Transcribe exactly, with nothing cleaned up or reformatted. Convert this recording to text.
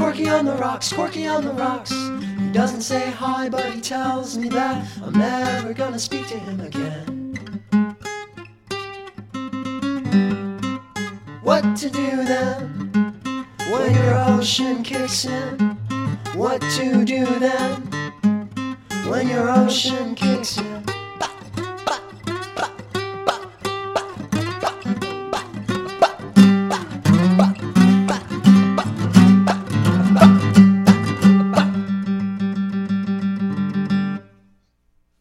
Corky on the rocks, Corky on the rocks. He doesn't say hi, but he tells me that I'm never gonna speak to him again. What to do then, when your ocean kicks in? What to do then, when your ocean kicks in?